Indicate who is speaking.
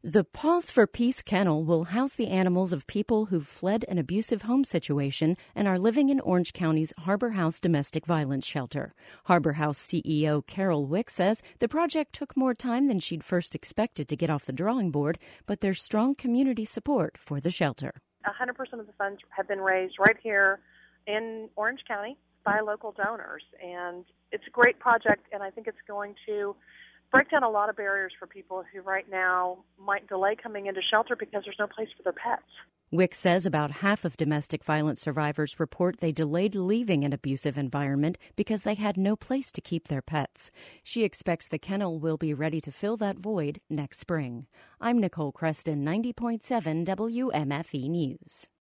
Speaker 1: The Paws for Peace Kennel will house the animals of people who've fled an abusive home situation and are living in Orange County's Harbor House domestic violence shelter. Harbor House CEO Carol Wick says the project took more time than she'd first expected to get off the drawing board, but there's strong community support for the shelter.
Speaker 2: 100% of the funds have been raised right here in Orange County by local donors, and it's a great project, and I think it's going to break down a lot of barriers for people who right now might delay coming into shelter because there's no place for their pets.
Speaker 1: Wick says about half of domestic violence survivors report they delayed leaving an abusive environment because they had no place to keep their pets. She expects the kennel will be ready to fill that void next spring. I'm Nicole Creston, 90.7 WMFE News.